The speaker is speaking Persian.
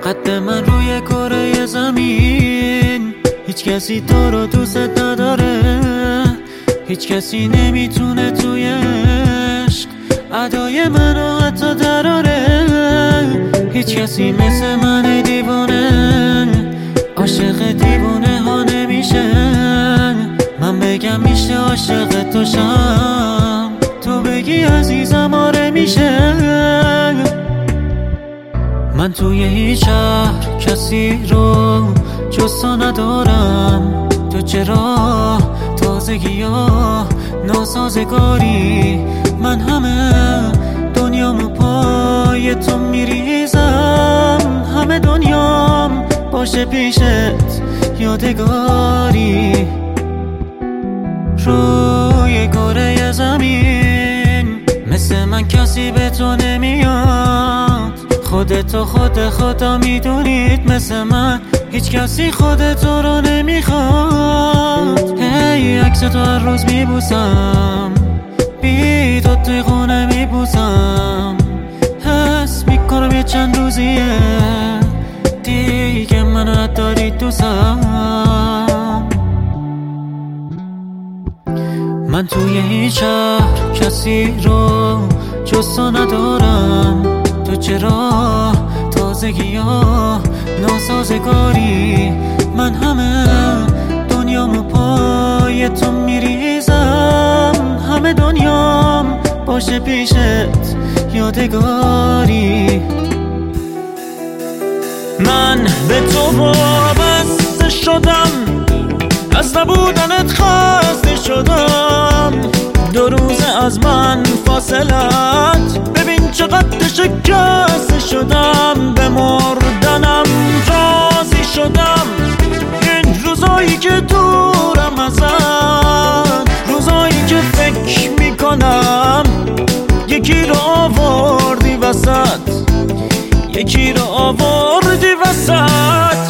قد من روی کره زمین، هیچ کسی تو رو دوست نداره، هیچ کسی نمیتونه توی عشق ادای منو حتی دراره. هیچ کسی مثل من دیوانه عاشق دیوانه ها نمیشه. من بگم میشه عاشق تو شم، تو بگی عزیزم آره میشه. من توی هیچ شهر کسی رو جز تو ندارم. تو چرا تازگی ها ناسازگاری؟ من همه دنیامو پای تو میریزم، همه دنیام باشه پیشت یادگاری. روی کره زمین مثل من کسی به تو نمیاد. خودتو خدا میدونید مثل من هیچ کسی خودتو رو نمیخواد. هی عکس تو هر روز میبوسم، بی تو توی خونه میبوسم. حس میکنم یه چند روزیه دیگه منو نداری دوستم. من توی هیچ شهر کسی رو جز تو ندارم. تو چرا تازگی ها ناسازگاری؟ من همه دنیامو پای تو میریزم، همه دنیام باشه پیشت یادگاری. من به تو وابسته شدم، از نبودنت خسته شدم. 2 روز از من فاصلت، ببین چقدر شکسته شدم. به مردنم راضی شدم، این روزایی که دورم ازت، روزایی که فکر میکنم یکی رو آوردی وسط، یکی رو آوردی وسط.